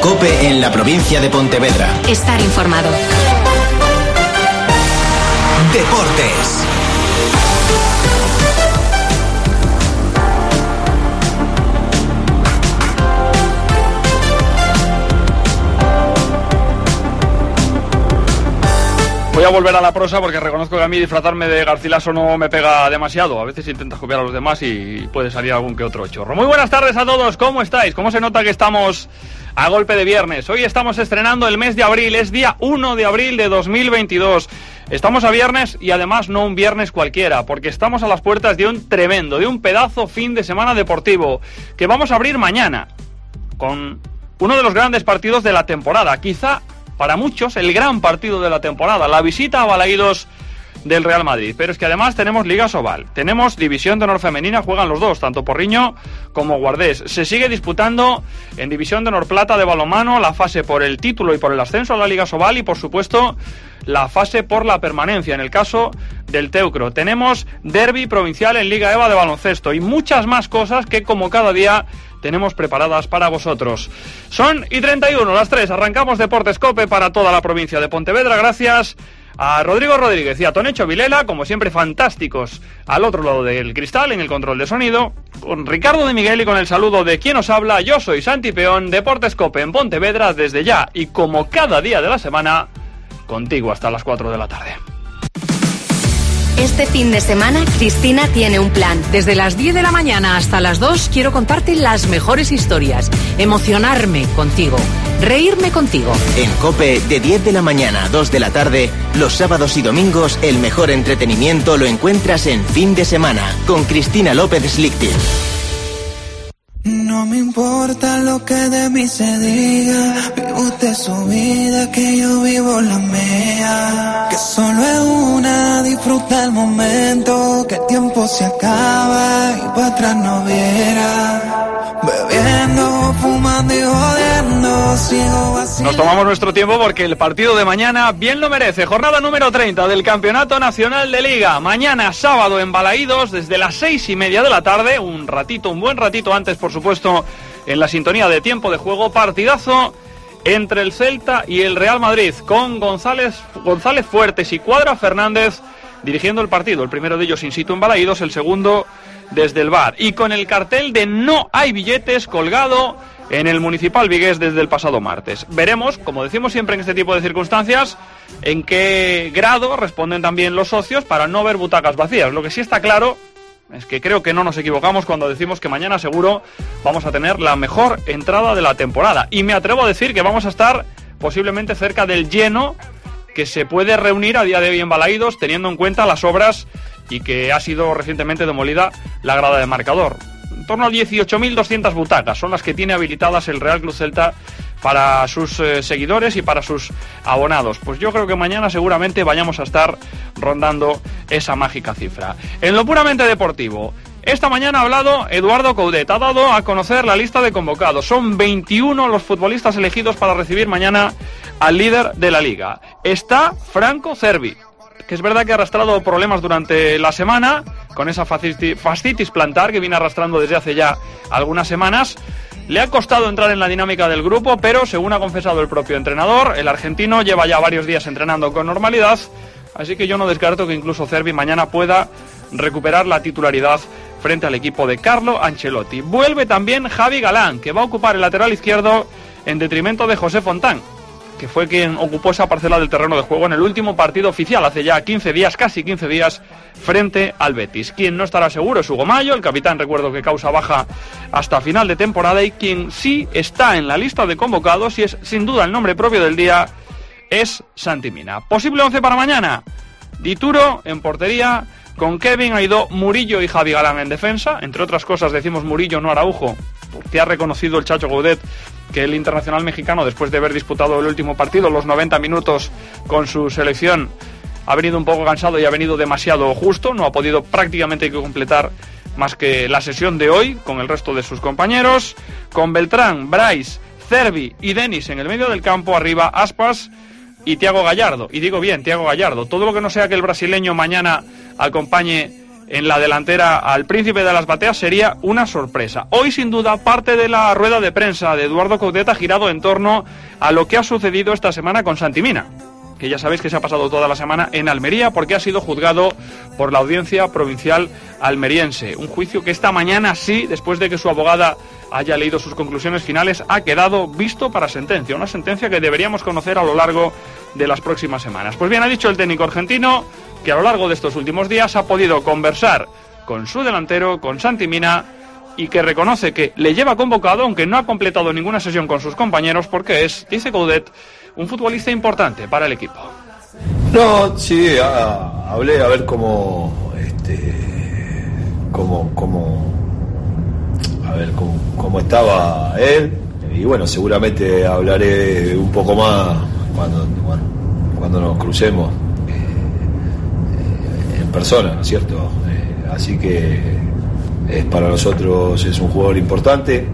COPE en la provincia de Pontevedra. Estar informado. Deportes. Voy a volver a la prosa porque reconozco que a mí disfrazarme de Garcilaso no me pega demasiado. A veces intentas copiar a los demás y puede salir algún que otro chorro. Muy buenas tardes a todos, ¿cómo estáis? ¿Cómo se nota que estamos a golpe de viernes? Hoy estamos estrenando el mes de abril, es día 1 de abril de 2022. Estamos a viernes y además no un viernes cualquiera, porque estamos a las puertas de un tremendo, de un pedazo fin de semana deportivo, que vamos a abrir mañana con uno de los grandes partidos de la temporada, quizá para muchos el gran partido de la temporada, la visita a Balaídos del Real Madrid. Pero es que además tenemos Liga Sobal, tenemos División de Honor Femenina, juegan los dos, tanto Porriño como Guardés. Se sigue disputando en División de Honor Plata de balonmano la fase por el título y por el ascenso a la Liga Sobal y por supuesto la fase por la permanencia en el caso del Teucro. Tenemos derbi provincial en Liga EVA de baloncesto y muchas más cosas que como cada día tenemos preparadas para vosotros. Son y 31, las 3, arrancamos Deportes COPE para toda la provincia de Pontevedra, gracias a Rodrigo Rodríguez y a Tonecho Vilela, como siempre fantásticos al otro lado del cristal en el control de sonido, con Ricardo de Miguel y con el saludo de quien os habla, yo soy Santi Peón, Deportes COPE en Pontevedra desde ya y como cada día de la semana, contigo hasta las 4 de la tarde. Este fin de semana, Cristina tiene un plan. Desde las 10 de la mañana hasta las 2 quiero contarte las mejores historias, emocionarme contigo, reírme contigo. En COPE, de 10 de la mañana a 2 de la tarde, los sábados y domingos, el mejor entretenimiento lo encuentras en Fin de Semana, con Cristina López Slichting. No me importa lo que de mí se diga, vive usted su vida, que yo vivo la mía. Que solo es una, disfruta el momento, que el tiempo se acaba y para atrás no viera. Bebiendo, fumando y jodiendo, sigo vacilando. Nos tomamos nuestro tiempo porque el partido de mañana bien lo merece. Jornada número 30 del Campeonato Nacional de Liga. Mañana sábado en Balaídos desde las 6:30 de la tarde. Un buen ratito antes, por supuesto, en la sintonía de tiempo de juego. Partidazo entre el Celta y el Real Madrid, con González Fuertes y Cuadra Fernández dirigiendo el partido. El primero de ellos in situ en Balaídos, el segundo desde el bar. Y con el cartel de no hay billetes colgado en el Municipal Vigués desde el pasado martes. Veremos, como decimos siempre en este tipo de circunstancias, en qué grado responden también los socios para no ver butacas vacías. Lo que sí está claro es que creo que no nos equivocamos cuando decimos que mañana seguro vamos a tener la mejor entrada de la temporada. Y me atrevo a decir que vamos a estar posiblemente cerca del lleno que se puede reunir a día de hoy en Balaídos, teniendo en cuenta las obras y que ha sido recientemente demolida la grada de marcador. En torno a 18.200 butacas son las que tiene habilitadas el Real Club Celta para sus seguidores y para sus abonados. Pues yo creo que mañana seguramente vayamos a estar rondando esa mágica cifra. En lo puramente deportivo, esta mañana ha hablado Eduardo Coudet, ha dado a conocer la lista de convocados. Son 21 los futbolistas elegidos para recibir mañana al líder de la Liga. Está Franco Cervi, que es verdad que ha arrastrado problemas durante la semana, con esa fascitis plantar que viene arrastrando desde hace ya algunas semanas. Le ha costado entrar en la dinámica del grupo, pero según ha confesado el propio entrenador, el argentino lleva ya varios días entrenando con normalidad, así que yo no descarto que incluso Cervi mañana pueda recuperar la titularidad frente al equipo de Carlo Ancelotti. Vuelve también Javi Galán, que va a ocupar el lateral izquierdo en detrimento de José Fontán, que fue quien ocupó esa parcela del terreno de juego en el último partido oficial hace ya 15 días, casi 15 días, frente al Betis. Quien no estará seguro es Hugo Mayo, el capitán, recuerdo que causa baja hasta final de temporada, y quien sí está en la lista de convocados y es sin duda el nombre propio del día es Santi Mina. Posible 11 para mañana: Dituro en portería, con Kevin, Aidó, Murillo y Javi Galán en defensa. Entre otras cosas decimos Murillo, no Araujo, porque ha reconocido el Chacho Coudet que el internacional mexicano, después de haber disputado el último partido, los 90 minutos con su selección, ha venido un poco cansado y ha venido demasiado justo, no ha podido prácticamente completar más que la sesión de hoy con el resto de sus compañeros. Con Beltrán, Brais, Cervi y Denis en el medio del campo, arriba Aspas y Thiago Gallardo. Y digo bien, Thiago Gallardo. Todo lo que no sea que el brasileño mañana acompañe en la delantera al príncipe de las bateas sería una sorpresa. Hoy, sin duda, parte de la rueda de prensa de Eduardo Coudet ha girado en torno a lo que ha sucedido esta semana con Santi Mina, que ya sabéis que se ha pasado toda la semana en Almería porque ha sido juzgado por la Audiencia Provincial Almeriense. Un juicio que esta mañana sí, después de que su abogada haya leído sus conclusiones finales, ha quedado visto para sentencia. Una sentencia que deberíamos conocer a lo largo de las próximas semanas. Pues bien, ha dicho el técnico argentino que a lo largo de estos últimos días ha podido conversar con su delantero, con Santi Mina, y que reconoce que le lleva convocado, aunque no ha completado ninguna sesión con sus compañeros, porque es, dice Coudet, un futbolista importante para el equipo. No, sí, hablé a ver cómo estaba él, y bueno, seguramente hablaré un poco más cuando nos crucemos en persona, ¿no es cierto? Así que para nosotros es un jugador importante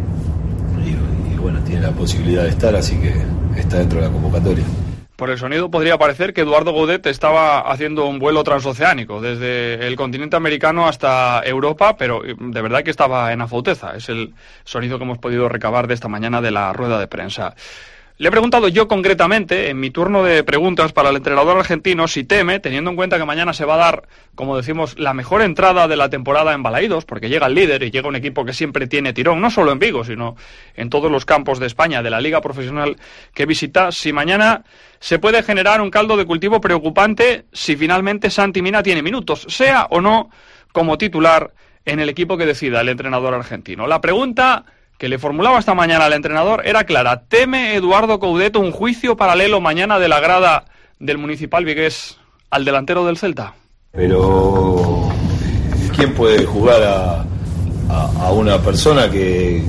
y bueno, tiene la posibilidad de estar, así que está dentro de la convocatoria. Por el sonido podría parecer que Eduardo Coudet estaba haciendo un vuelo transoceánico desde el continente americano hasta Europa, pero de verdad que estaba en Afauteza. Es el sonido que hemos podido recabar de esta mañana de la rueda de prensa. Le he preguntado yo concretamente, en mi turno de preguntas para el entrenador argentino, si teme, teniendo en cuenta que mañana se va a dar, como decimos, la mejor entrada de la temporada en Balaídos, porque llega el líder y llega un equipo que siempre tiene tirón, no solo en Vigo, sino en todos los campos de España, de la liga profesional que visita, si mañana se puede generar un caldo de cultivo preocupante si finalmente Santi Mina tiene minutos, sea o no como titular en el equipo que decida el entrenador argentino. La pregunta que le formulaba esta mañana al entrenador era clara. ¿Teme Eduardo Coudet un juicio paralelo mañana de la grada del Municipal vigués al delantero del Celta? Pero ¿quién puede juzgar a una persona que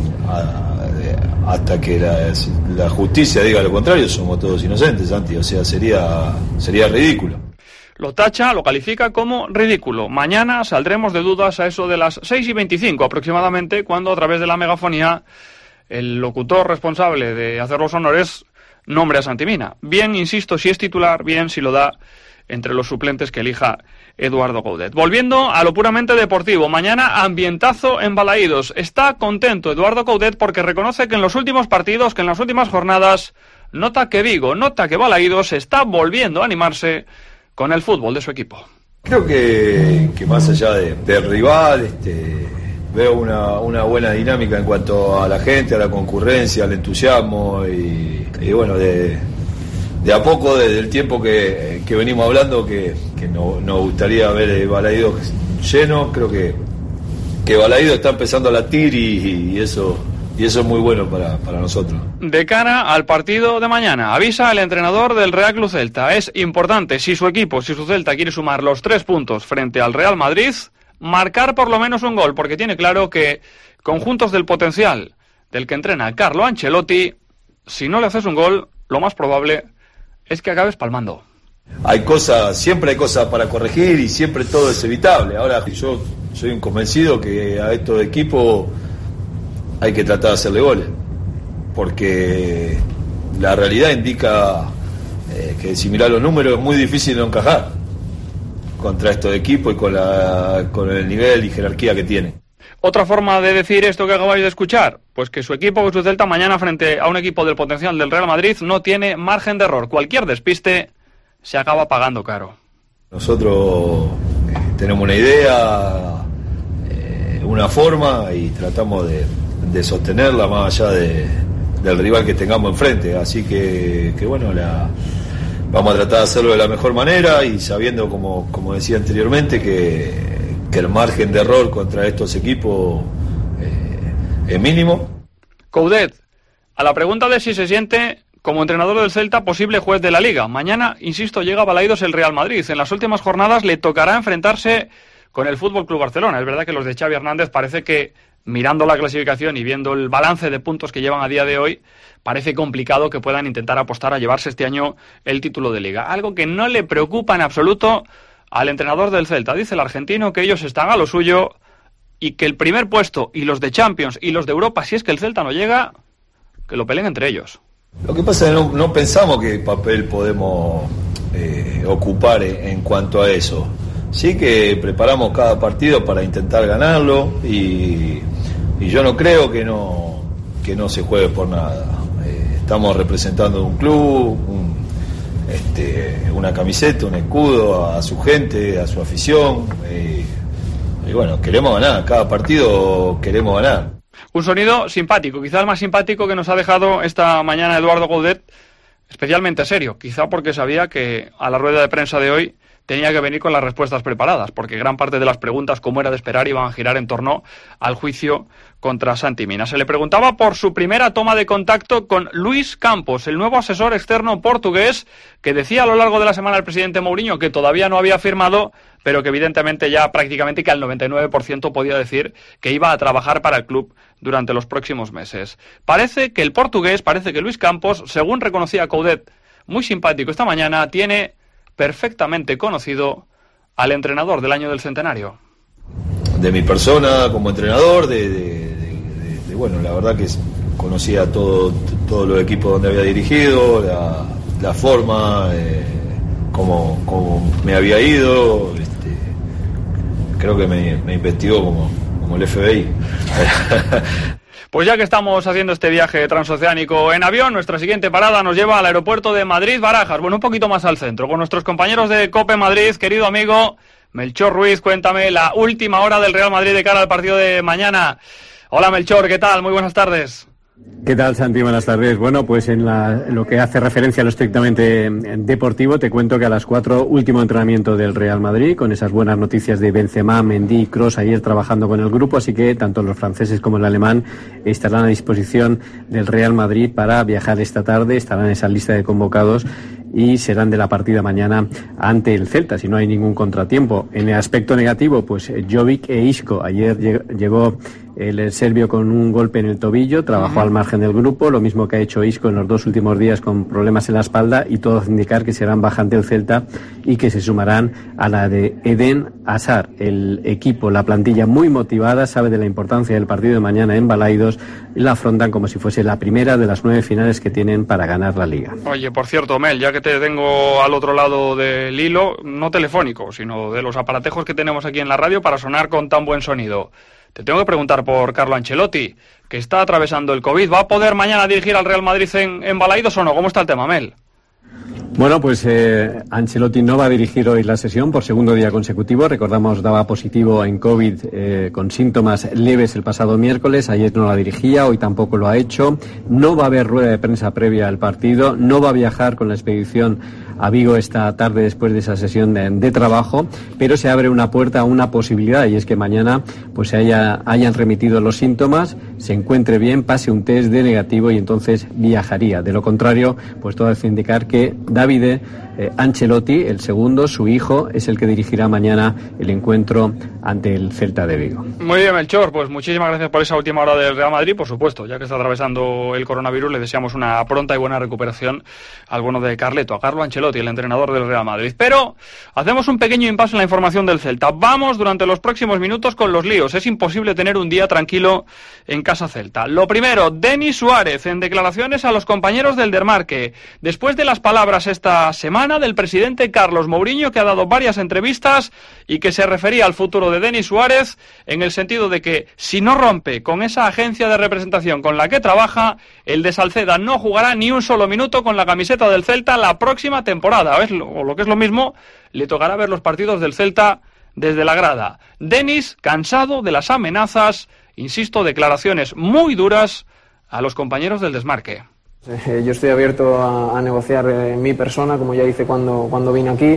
hasta que la justicia diga lo contrario? Somos todos inocentes, Santi, o sea, sería ridículo. Lo tacha, lo califica como ridículo. Mañana saldremos de dudas a eso de las 6:25 aproximadamente, cuando a través de la megafonía el locutor responsable de hacer los honores nombre a Santi Mina. Bien, insisto, si es titular, bien si lo da entre los suplentes que elija Eduardo Coudet. Volviendo a lo puramente deportivo, mañana ambientazo en Balaídos. Está contento Eduardo Coudet porque reconoce que en los últimos partidos, que en las últimas jornadas, nota que Vigo, nota que Balaídos está volviendo a animarse con el fútbol de su equipo. Creo que más allá del rival, veo una buena dinámica en cuanto a la gente, a la concurrencia, al entusiasmo y bueno, de a poco, desde el tiempo que venimos hablando, que nos gustaría ver Balaídos lleno. Creo que Balaídos está empezando a latir y eso es muy bueno para nosotros. De cara al partido de mañana, avisa el entrenador del Real Club Celta. Es importante, si su Celta quiere sumar los 3 puntos frente al Real Madrid, marcar por lo menos un gol, porque tiene claro que conjuntos del potencial del que entrena Carlo Ancelotti, si no le haces un gol, lo más probable es que acabes palmando. Siempre hay cosas para corregir y siempre todo es evitable. Ahora, yo soy un convencido que a estos equipos hay que tratar de hacerle goles, porque la realidad indica que si mirás los números es muy difícil no encajar contra estos equipos y con el nivel y jerarquía que tiene. Otra forma de decir esto que acabáis de escuchar, pues que su equipo, que su Celta, mañana frente a un equipo del potencial del Real Madrid no tiene margen de error. Cualquier despiste se acaba pagando caro. Nosotros tenemos una idea, una forma y tratamos de sostenerla más allá del rival que tengamos enfrente, así que bueno, vamos a tratar de hacerlo de la mejor manera y sabiendo, como decía anteriormente, que el margen de error contra estos equipos es mínimo. Coudet, a la pregunta de si se siente como entrenador del Celta posible juez de la Liga, mañana, insisto, llega a Balaídos el Real Madrid. En las últimas jornadas le tocará enfrentarse con el Fútbol Club Barcelona. Es verdad que los de Xavi Hernández parece que, mirando la clasificación y viendo el balance de puntos que llevan a día de hoy, parece complicado que puedan intentar apostar a llevarse este año el título de Liga. Algo que no le preocupa en absoluto al entrenador del Celta. Dice el argentino que ellos están a lo suyo y que el primer puesto y los de Champions y los de Europa, si es que el Celta no llega, que lo peleen entre ellos. Lo que pasa es que no pensamos qué papel podemos ocupar en cuanto a eso. Sí que preparamos cada partido para intentar ganarlo y yo no creo que no se juegue por nada. Estamos representando un club, una camiseta, un escudo a su gente, a su afición y bueno, queremos ganar, cada partido queremos ganar. Un sonido simpático, quizás más simpático que nos ha dejado esta mañana Eduardo Coudet, especialmente serio, quizá porque sabía que a la rueda de prensa de hoy tenía que venir con las respuestas preparadas, porque gran parte de las preguntas, como era de esperar, iban a girar en torno al juicio contra Santi Mina. Se le preguntaba por su primera toma de contacto con Luís Campos, el nuevo asesor externo portugués, que decía a lo largo de la semana el presidente Mourinho que todavía no había firmado, pero que evidentemente ya prácticamente que al 99% podía decir que iba a trabajar para el club durante los próximos meses. Parece que Luís Campos, según reconocía Coudet, muy simpático esta mañana, tiene perfectamente conocido al entrenador del año del centenario. De mi persona como entrenador, bueno, la verdad que conocía todos los equipos donde había dirigido, la forma, cómo me había ido, creo que me investigó como el FBI. Pues ya que estamos haciendo este viaje transoceánico en avión, nuestra siguiente parada nos lleva al aeropuerto de Madrid-Barajas, bueno, un poquito más al centro, con nuestros compañeros de COPE Madrid. Querido amigo Melchor Ruiz, cuéntame la última hora del Real Madrid de cara al partido de mañana. Hola Melchor, ¿qué tal? Muy buenas tardes. ¿Qué tal, Santi? Buenas tardes. Bueno, pues en lo que hace referencia a lo estrictamente deportivo, te cuento que a las 4, último entrenamiento del Real Madrid, con esas buenas noticias de Benzema, Mendy, Kroos ayer trabajando con el grupo, así que tanto los franceses como el alemán estarán a disposición del Real Madrid para viajar esta tarde, estarán en esa lista de convocados y serán de la partida mañana ante el Celta, si no hay ningún contratiempo. En el aspecto negativo, pues Jovic e Isco. Ayer llegó el serbio con un golpe en el tobillo, trabajó al margen del grupo, lo mismo que ha hecho Isco en los 2 últimos días con problemas en la espalda, y todo hace indicar que serán baja ante el Celta y que se sumarán a la de Eden Hazard. El equipo, la plantilla muy motivada, sabe de la importancia del partido de mañana en Balaidos y la afrontan como si fuese la primera de las 9 finales que tienen para ganar la Liga. Oye, por cierto, Mel, ya que te tengo al otro lado del hilo, no telefónico, sino de los aparatejos que tenemos aquí en la radio para sonar con tan buen sonido, te tengo que preguntar por Carlo Ancelotti, que está atravesando el COVID. ¿Va a poder mañana dirigir al Real Madrid en Balaidos o no? ¿Cómo está el tema, Mel? Bueno, pues Ancelotti no va a dirigir hoy la sesión por segundo día consecutivo. Recordamos, daba positivo en COVID con síntomas leves el pasado miércoles. Ayer no la dirigía, hoy tampoco lo ha hecho. No va a haber rueda de prensa previa al partido. No va a viajar con la expedición a Vigo esta tarde después de esa sesión de trabajo, pero se abre una puerta a una posibilidad, y es que mañana pues se hayan remitido los síntomas, se encuentre bien, pase un test de negativo y entonces viajaría. De lo contrario, pues todo hace indicar que Davide Ancelotti, el segundo, su hijo, es el que dirigirá mañana el encuentro ante el Celta de Vigo. Muy bien, Melchor, pues muchísimas gracias por esa última hora del Real Madrid. Por supuesto, ya que está atravesando el coronavirus, le deseamos una pronta y buena recuperación al bueno de Carleto, a Carlo Ancelotti, el entrenador del Real Madrid. Pero hacemos un pequeño impasse en la información del Celta. Vamos durante los próximos minutos con los líos. Es imposible tener un día tranquilo en casa Celta. Lo primero, Denis Suárez, en declaraciones a los compañeros del Desmarque, después de las palabras esta semana del presidente Carlos Mourinho, que ha dado varias entrevistas y que se refería al futuro de Denis Suárez en el sentido de que si no rompe con esa agencia de representación con la que trabaja, el de Salceda no jugará ni un solo minuto con la camiseta del Celta la próxima temporada. O lo que es lo mismo, le tocará ver los partidos del Celta desde la grada. Denis, cansado de las amenazas, insisto, declaraciones muy duras a los compañeros del Desmarque. Yo estoy abierto a negociar mi persona, como ya hice cuando vine aquí.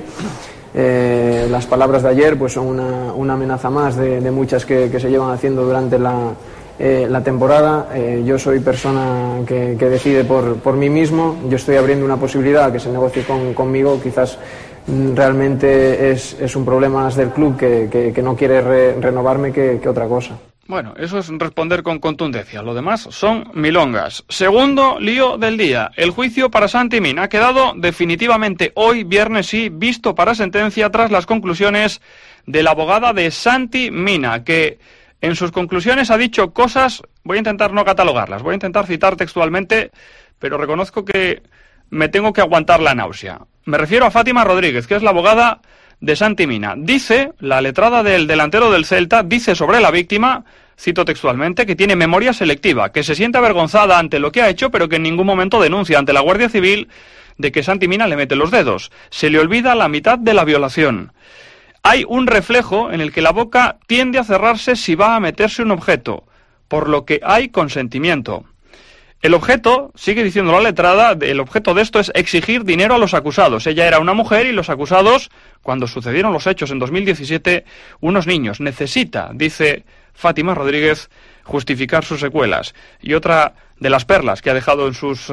Las palabras de ayer pues son una amenaza más de muchas que se llevan haciendo durante la temporada. Yo soy persona que decide por mí mismo. Yo estoy abriendo una posibilidad a que se negocie conmigo. Quizás realmente es un problema más del club que no quiere renovarme que otra cosa. Bueno, eso es responder con contundencia. Lo demás son milongas. Segundo lío del día. El juicio para Santi Mina ha quedado definitivamente hoy, viernes, sí, visto para sentencia tras las conclusiones de la abogada de Santi Mina, que en sus conclusiones ha dicho cosas, voy a intentar no catalogarlas, voy a intentar citar textualmente, pero reconozco que me tengo que aguantar la náusea. Me refiero a Fátima Rodríguez, que es la abogada de Santi Mina. Dice, la letrada del delantero del Celta, dice sobre la víctima, cito textualmente, que tiene memoria selectiva, que se siente avergonzada ante lo que ha hecho, pero que en ningún momento denuncia ante la Guardia Civil de que Santi Mina le mete los dedos. Se le olvida la mitad de la violación. Hay un reflejo en el que la boca tiende a cerrarse si va a meterse un objeto, por lo que hay consentimiento. El objeto, sigue diciendo la letrada, el objeto de esto es exigir dinero a los acusados. Ella era una mujer y los acusados, cuando sucedieron los hechos en 2017, unos niños. Necesita, dice Fátima Rodríguez, justificar sus secuelas. Y otra de las perlas que ha dejado en sus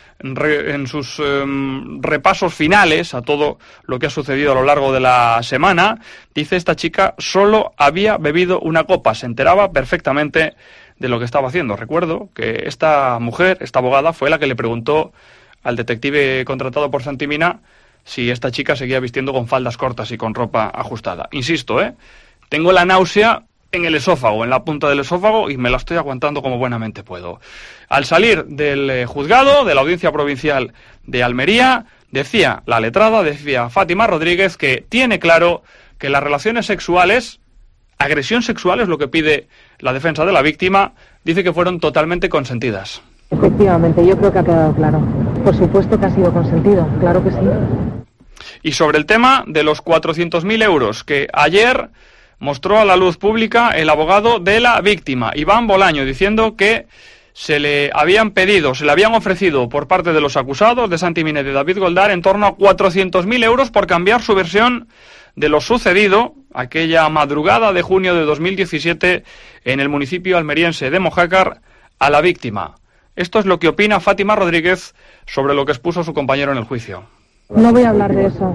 repasos finales a todo lo que ha sucedido a lo largo de la semana, dice esta chica, solo había bebido una copa, se enteraba perfectamente de lo que estaba haciendo. Recuerdo que esta mujer, esta abogada, fue la que le preguntó al detective contratado por Santi Mina si esta chica seguía vistiendo con faldas cortas y con ropa ajustada. Insisto, tengo la náusea en el esófago, en la punta del esófago, y me la estoy aguantando como buenamente puedo. Al salir del juzgado, de la Audiencia Provincial de Almería, decía la letrada, decía Fátima Rodríguez, que tiene claro que las relaciones sexuales, agresión sexual es lo que pide la defensa de la víctima, dice que fueron totalmente consentidas. Efectivamente, yo creo que ha quedado claro. Por supuesto que ha sido consentido, claro que sí. Y sobre el tema de los 400.000 euros que ayer mostró a la luz pública el abogado de la víctima, Iván Bolaño, diciendo que se le habían ofrecido por parte de los acusados de Santi Mina y de David Goldar en torno a 400.000 euros por cambiar su versión de lo sucedido aquella madrugada de junio de 2017 en el municipio almeriense de Mojácar a la víctima. Esto es lo que opina Fátima Rodríguez sobre lo que expuso su compañero en el juicio. No voy a hablar de eso,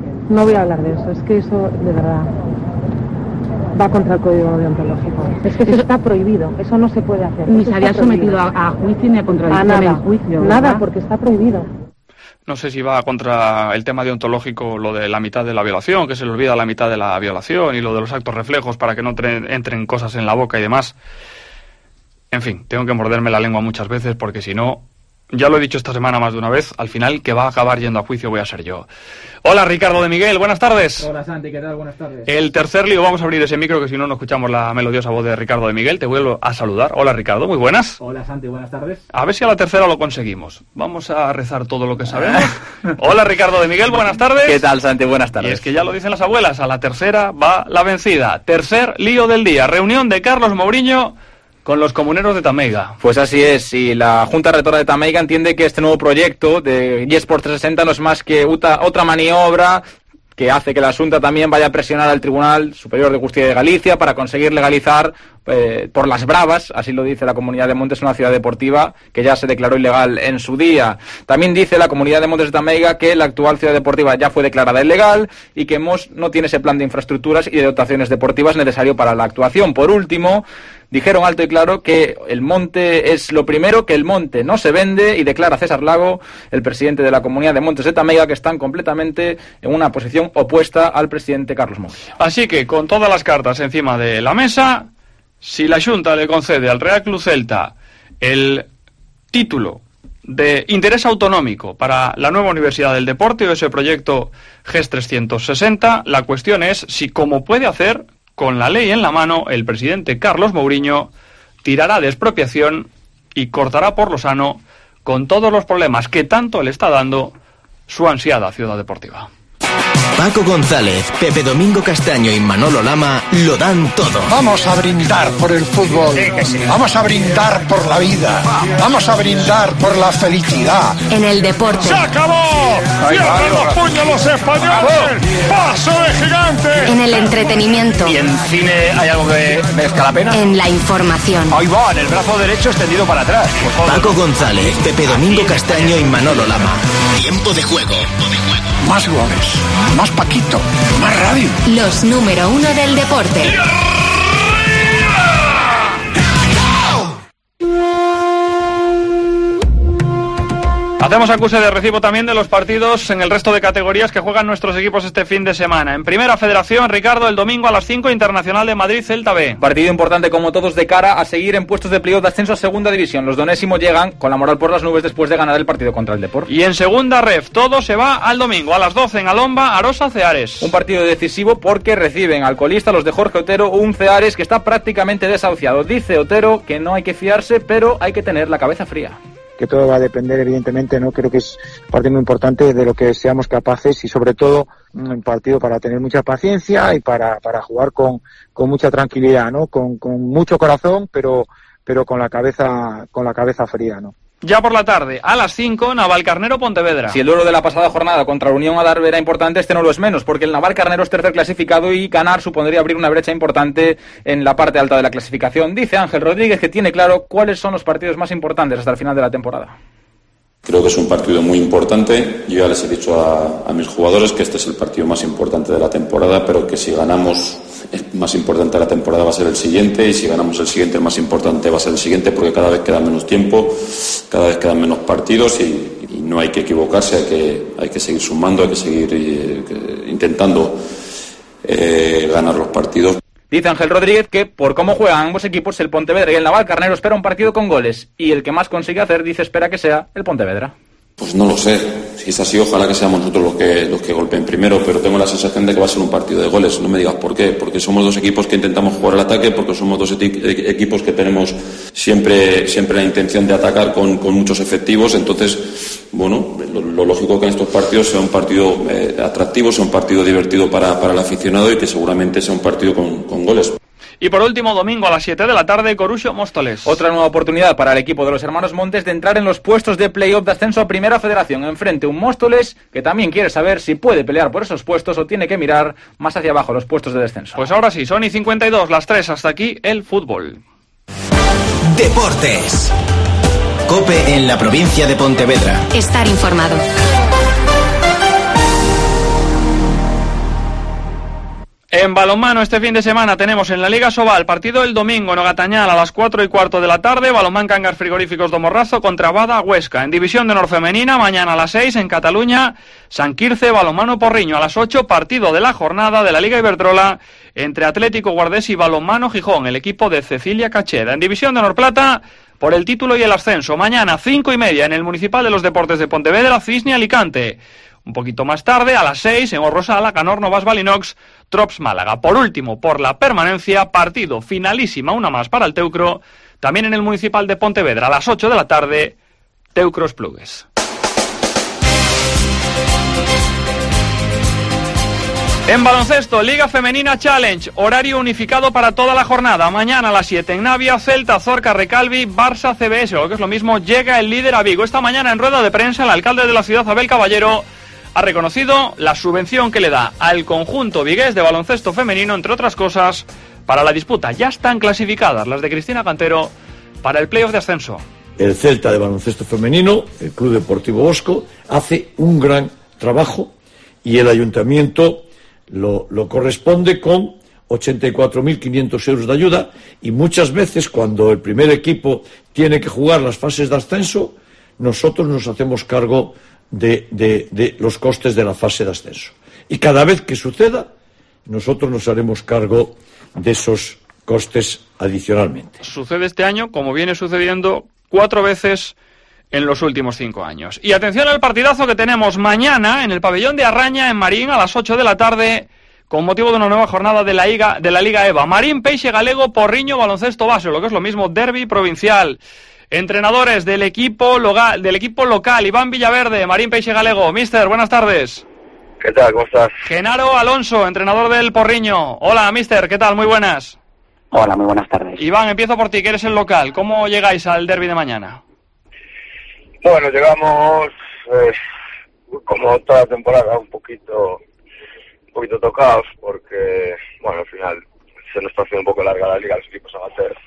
es que eso de verdad va contra el código deontológico. Es que eso está prohibido, eso no se puede hacer. Ni se había sometido a juicio ni a contradicción en juicio, ¿verdad? Nada, porque está prohibido. No sé si va contra el tema deontológico lo de la mitad de la violación, que se le olvida la mitad de la violación, y lo de los actos reflejos para que no entren cosas en la boca y demás. En fin, tengo que morderme la lengua muchas veces porque si no, ya lo he dicho esta semana más de una vez, al final que va a acabar yendo a juicio voy a ser yo. Hola Ricardo de Miguel, buenas tardes. Hola Santi, ¿qué tal? Buenas tardes. El tercer lío, vamos a abrir ese micro que si no escuchamos la melodiosa voz de Ricardo de Miguel, te vuelvo a saludar. Hola Ricardo, muy buenas. Hola Santi, buenas tardes. A ver si a la tercera lo conseguimos. Vamos a rezar todo lo que sabemos. Hola Ricardo de Miguel, buenas tardes. ¿Qué tal Santi? Buenas tardes. Y es que ya lo dicen las abuelas, a la tercera va la vencida. Tercer lío del día, reunión de Carlos Mouriño con los comuneros de Tameiga. Pues así es, y la Junta Rectora de Tameiga entiende que este nuevo proyecto de eSports 360 no es más que otra maniobra que hace que la Xunta también vaya a presionar al Tribunal Superior de Justicia de Galicia para conseguir legalizar por las bravas, así lo dice la Comunidad de Montes, una ciudad deportiva que ya se declaró ilegal en su día. También dice la Comunidad de Montes de Tameiga que la actual ciudad deportiva ya fue declarada ilegal y que Mos no tiene ese plan de infraestructuras y de dotaciones deportivas necesario para la actuación. Por último, dijeron alto y claro que el monte es lo primero, que el monte no se vende, y declara César Lago, el presidente de la Comunidad de Montes de Tameiga, que están completamente en una posición opuesta al presidente Carlos Mouriño. Así que, con todas las cartas encima de la mesa, si la Xunta le concede al Real Club Celta el título de interés autonómico para la nueva Universidad del Deporte o ese proyecto GES 360, la cuestión es si, como puede hacer, con la ley en la mano, el presidente Carlos Mouriño tirará de expropiación y cortará por lo sano con todos los problemas que tanto le está dando su ansiada ciudad deportiva. Paco González, Pepe Domingo Castaño y Manolo Lama lo dan todo. Vamos a brindar por el fútbol, vamos a brindar por la vida, vamos a brindar por la felicidad. En el deporte. ¡Se acabó! ¡Cierran los puños los españoles! ¡Paso de gigante! En el entretenimiento. ¿Y en cine hay algo que merezca la pena? En la información. Ahí va, en el brazo derecho extendido para atrás. Paco González, Pepe Domingo Castaño y Manolo Lama. Tiempo de juego. Más goles, más Paquito, más radio. Los número 1 del deporte. Hacemos acuse de recibo también de los partidos en el resto de categorías que juegan nuestros equipos este fin de semana. En Primera Federación, Ricardo, el domingo a las 5, Internacional de Madrid, Celta B. Partido importante como todos de cara a seguir en puestos de playoff de ascenso a Segunda División. Los donésimos llegan con la moral por las nubes después de ganar el partido contra el Depor. Y en Segunda Ref, todo se va al domingo a las 12 en Alomba, Arosa Ceares. Un partido decisivo porque reciben al colista los de Jorge Otero, un Ceares que está prácticamente desahuciado. Dice Otero que no hay que fiarse, pero hay que tener la cabeza fría. Que todo va a depender, evidentemente, ¿no? Creo que es parte muy importante de lo que seamos capaces y sobre todo un partido para tener mucha paciencia y para jugar con mucha tranquilidad, ¿no? Con mucho corazón, pero con la cabeza fría, ¿no? Ya por la tarde, a las 5, Navalcarnero Pontevedra. Si el duelo de la pasada jornada contra la Unión Adarve era importante, este no lo es menos, porque el Navalcarnero es tercer clasificado y ganar supondría abrir una brecha importante en la parte alta de la clasificación. Dice Ángel Rodríguez que tiene claro cuáles son los partidos más importantes hasta el final de la temporada. Creo que es un partido muy importante. Yo ya les he dicho a mis jugadores que este es el partido más importante de la temporada, pero que si ganamos el más importante de la temporada va a ser el siguiente, y si ganamos el siguiente el más importante va a ser el siguiente, porque cada vez queda menos tiempo, cada vez quedan menos partidos y no hay que equivocarse, hay que seguir sumando, hay que seguir intentando ganar los partidos. Dice Ángel Rodríguez que por cómo juegan ambos equipos, el Pontevedra y el Navalcarnero, espera un partido con goles, y el que más consigue hacer, dice, espera que sea el Pontevedra. Pues no lo sé, si es así ojalá que seamos nosotros los que golpeen primero, pero tengo la sensación de que va a ser un partido de goles. No me digas por qué, porque somos dos equipos que intentamos jugar al ataque, porque somos dos equipos que tenemos siempre la intención de atacar con muchos efectivos. Entonces, bueno, lo lógico que en estos partidos sea un partido atractivo, sea un partido divertido para el aficionado y que seguramente sea un partido con goles. Y por último, domingo a las 7 de la tarde, Coruxo Móstoles. Otra nueva oportunidad para el equipo de los hermanos Montes de entrar en los puestos de playoff de ascenso a Primera Federación. Enfrente un Móstoles que también quiere saber si puede pelear por esos puestos o tiene que mirar más hacia abajo los puestos de descenso. Pues ahora sí, son y 52, las 3, hasta aquí el fútbol. Deportes. COPE en la provincia de Pontevedra. Estar informado. En balonmano este fin de semana tenemos en la Liga Sobal partido el domingo en Ogatañal a las 4:15 de la tarde, Balonmán Cangas Frigoríficos do Morrazo contra Bada Huesca. En División de Honor Femenina, mañana a las 6 en Cataluña, San Quirce Balonmano Porriño. A las 8, partido de la jornada de la Liga Iberdrola entre Atlético Guardés y Balonmano Gijón, el equipo de Cecilia Cacheda. En División de Honor Plata, por el título y el ascenso, mañana 5:30 en el Municipal de los Deportes de Pontevedra, Cisne Alicante. Un poquito más tarde, a las 6, en Orrosala, Canor Novas Balinox, Trops Málaga. Por último, por la permanencia, partido finalísima, una más para el Teucro, también en el Municipal de Pontevedra, a las 8 de la tarde, Teucros Plugues. En baloncesto, Liga Femenina Challenge, horario unificado para toda la jornada. Mañana a las 7 en Navia, Celta, Zorca, Recalvi, Barça, CBS, o lo que es lo mismo, llega el líder a Vigo. Esta mañana en rueda de prensa, el alcalde de la ciudad, Abel Caballero, ha reconocido la subvención que le da al conjunto vigués de baloncesto femenino, entre otras cosas, para la disputa. Ya están clasificadas las de Cristina Cantero para el playoff de ascenso. El Celta de baloncesto femenino, el Club Deportivo Bosco, hace un gran trabajo y el ayuntamiento lo corresponde con 84.500 euros de ayuda, y muchas veces cuando el primer equipo tiene que jugar las fases de ascenso, nosotros nos hacemos cargo de los costes de la fase de ascenso. Y cada vez que suceda, nosotros nos haremos cargo de esos costes adicionalmente. Sucede este año, como viene sucediendo 4 veces en los últimos 5 años. Y atención al partidazo que tenemos mañana en el pabellón de Arraña, en Marín, a las 8 de la tarde, con motivo de una nueva jornada de la Liga EVA. Marín, Peixe Galego, Porriño, baloncesto base, lo que es lo mismo, derbi provincial. Entrenadores del equipo local, Iván Villaverde, Marín, Peixe Galego. Mister, buenas tardes. ¿Qué tal? ¿Cómo estás? Genaro Alonso, entrenador del Porriño. Hola, mister, ¿qué tal? Muy buenas. Hola, muy buenas tardes. Iván, empiezo por ti, que eres el local. ¿Cómo llegáis al derbi de mañana? Bueno, llegamos como toda la temporada un poquito tocados, porque bueno, al final se nos está haciendo un poco larga la liga, los equipos amateur,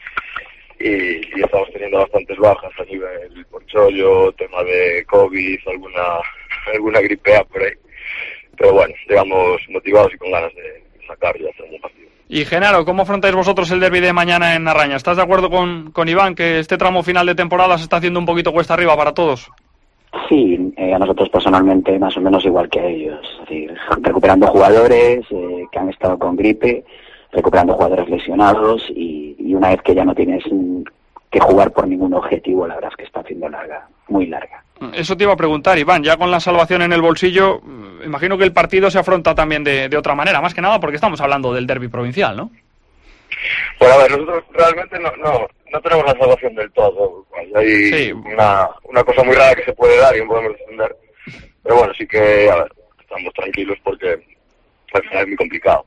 y estamos teniendo bastantes bajas a nivel porchollo, tema de COVID, alguna gripea por ahí, pero bueno, llegamos motivados y con ganas de sacar y hacer un buen partido. Y Genaro, ¿cómo afrontáis vosotros el derbi de mañana en Arraña? ¿Estás de acuerdo con Iván que este tramo final de temporada se está haciendo un poquito cuesta arriba para todos? Sí, a nosotros personalmente más o menos igual que a ellos. Es decir, recuperando jugadores que han estado con gripe, recuperando jugadores lesionados y una vez que ya no tienes que jugar por ningún objetivo, la verdad es que está siendo larga, muy larga. Eso te iba a preguntar, Iván, ya con la salvación en el bolsillo, imagino que el partido se afronta también de otra manera, más que nada porque estamos hablando del derbi provincial, ¿no? Bueno, a ver, nosotros realmente no tenemos la salvación del todo. Hay una cosa muy rara que se puede dar y no podemos defender. Pero bueno, sí que, a ver, estamos tranquilos porque al final es muy complicado.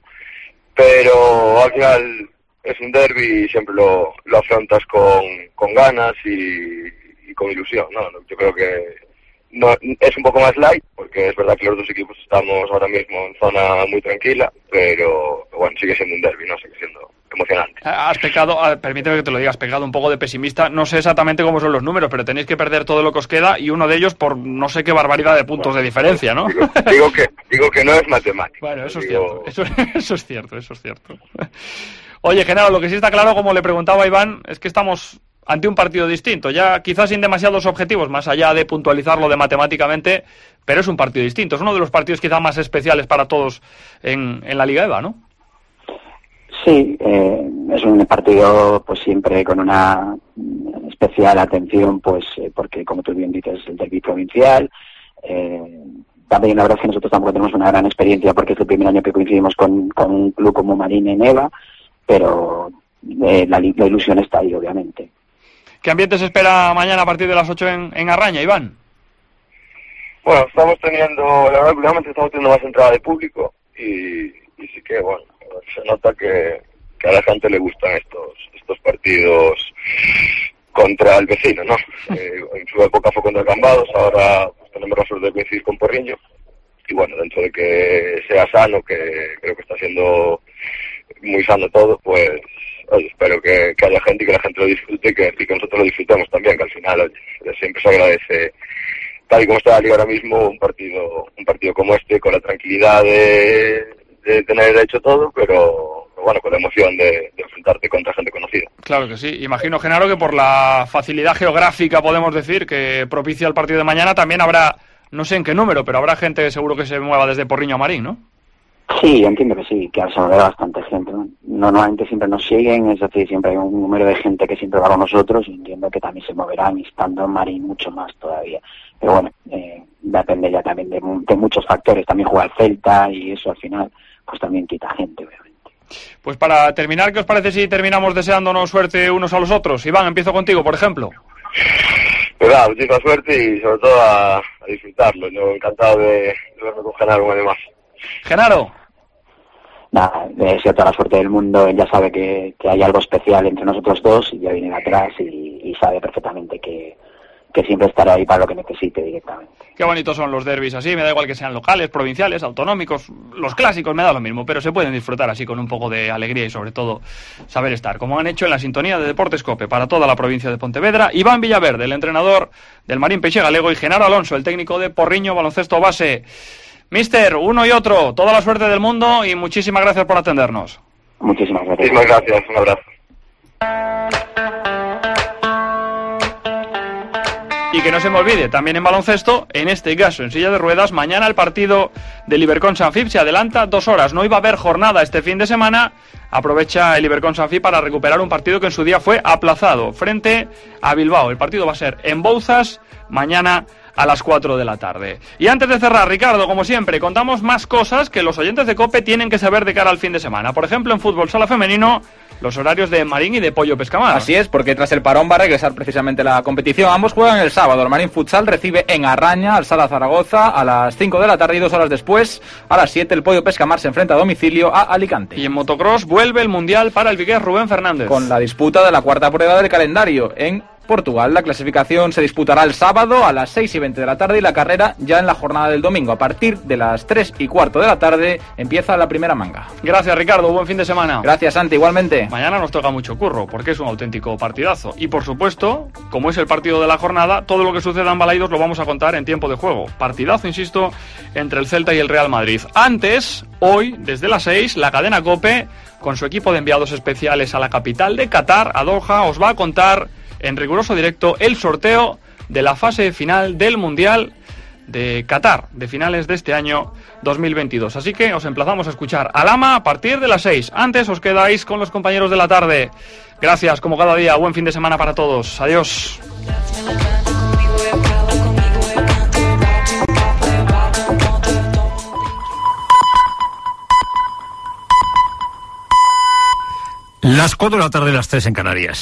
Pero al final es un derbi y siempre lo afrontas con ganas y con ilusión, ¿no? Yo creo que es un poco más light, porque es verdad que los dos equipos estamos ahora mismo en zona muy tranquila, pero bueno, sigue siendo un derbi, ¿no? Sigue siendo emocionante. Has pecado, permíteme que te lo diga, has pecado un poco de pesimista. No sé exactamente cómo son los números, pero tenéis que perder todo lo que os queda y uno de ellos por no sé qué barbaridad de puntos de diferencia, ¿no? Digo que no es matemático. Bueno, eso es cierto. Eso es cierto. Oye, Genaro, lo que sí está claro, como le preguntaba a Iván, es que estamos ante un partido distinto, ya quizás sin demasiados objetivos, más allá de puntualizarlo de matemáticamente, pero es un partido distinto. Es uno de los partidos quizás más especiales para todos en la Liga EVA, ¿no? Sí, es un partido pues siempre con una especial atención, pues porque como tú bien dices, es el derbi provincial. También la verdad es que nosotros tampoco tenemos una gran experiencia porque es el primer año que coincidimos con un club como Marín en EVA, pero la ilusión está ahí, obviamente. ¿Qué ambiente se espera mañana a partir de las 8 en Arraña, Iván? Bueno, estamos teniendo, la verdad, últimamente estamos teniendo más entrada de público y sí que, bueno, se nota que a la gente le gustan estos partidos contra el vecino, ¿no? En su época fue contra Cambados, ahora pues, tenemos la suerte de coincidir con Porriño y bueno, dentro de que sea sano, que creo que está siendo muy sano todo, pues oye, espero que haya gente y que la gente lo disfrute y que nosotros lo disfrutemos también, que al final oye, siempre se agradece, tal y como está la liga ahora mismo, un partido como este, con la tranquilidad de tener hecho todo, pero bueno, con la emoción de enfrentarte contra gente conocida. Claro que sí. Imagino, Genaro, que por la facilidad geográfica, podemos decir, que propicia el partido de mañana, también habrá, no sé en qué número, pero habrá gente seguro que se mueva desde Porriño a Marín, ¿no? Sí, entiendo que sí, que se va a ver bastante gente, ¿no? Normalmente siempre nos siguen, es decir, siempre hay un número de gente que siempre va con nosotros y entiendo que también se moverán y estando en Marín mucho más todavía. Pero bueno, depende ya también de muchos factores, también juega el Celta y eso al final pues también quita gente, obviamente. Pues para terminar, ¿qué os parece si terminamos deseándonos suerte unos a los otros? Iván, empiezo contigo, por ejemplo. Pues nada, muchísima suerte y sobre todo a disfrutarlo. Yo encantado de verme con Genaro un año más. Genaro. Nada, le deseo toda la suerte del mundo. Él ya sabe que hay algo especial entre nosotros dos y ya viene atrás y sabe perfectamente que siempre estará ahí para lo que necesite directamente. Qué bonitos son los derbis así, me da igual que sean locales, provinciales, autonómicos, los clásicos me da lo mismo, pero se pueden disfrutar así con un poco de alegría y sobre todo saber estar, como han hecho en la sintonía de Deportes COPE para toda la provincia de Pontevedra, Iván Villaverde, el entrenador del Marín Peixe Galego, y Genaro Alonso, el técnico de Porriño Baloncesto Base. Mister, uno y otro, toda la suerte del mundo y muchísimas gracias por atendernos. Muchísimas gracias. Muchísimas gracias, un abrazo. Y que no se me olvide, también en baloncesto, en este caso en silla de ruedas, mañana el partido del Ibercon Sanfib se adelanta 2 horas. No iba a haber jornada este fin de semana. Aprovecha el Ibercon Sanfib para recuperar un partido que en su día fue aplazado frente a Bilbao. El partido va a ser en Bouzas mañana a las 4 de la tarde. Y antes de cerrar, Ricardo, como siempre, contamos más cosas que los oyentes de COPE tienen que saber de cara al fin de semana. Por ejemplo, en fútbol sala femenino, los horarios de Marín y de Pollo Pescamar. Así es, porque tras el parón va a regresar precisamente la competición. Ambos juegan el sábado. El Marín Futsal recibe en Arraña al Sala Zaragoza a las 5 de la tarde y 2 horas después, a las 7, el Pollo Pescamar se enfrenta a domicilio a Alicante. Y en motocross vuelve el Mundial para el vigués Rubén Fernández. Con la disputa de la cuarta prueba del calendario en Portugal. La clasificación se disputará el sábado a las 6:20 de la tarde y la carrera ya en la jornada del domingo. A partir de las 3:15 de la tarde empieza la primera manga. Gracias, Ricardo. Buen fin de semana. Gracias, Santi. Igualmente. Mañana nos toca mucho curro porque es un auténtico partidazo. Y por supuesto, como es el partido de la jornada, todo lo que suceda en Balaidos lo vamos a contar en tiempo de juego. Partidazo, insisto, entre el Celta y el Real Madrid. Antes, hoy, desde las 6, la cadena COPE, con su equipo de enviados especiales a la capital de Qatar, a Doha, os va a contar en riguroso directo el sorteo de la fase final del Mundial de Qatar, de finales de este año 2022. Así que os emplazamos a escuchar a Lama a partir de las 6. Antes os quedáis con los compañeros de la tarde. Gracias, como cada día. Buen fin de semana para todos. Adiós. Las 4 de la tarde, las 3 en Canarias.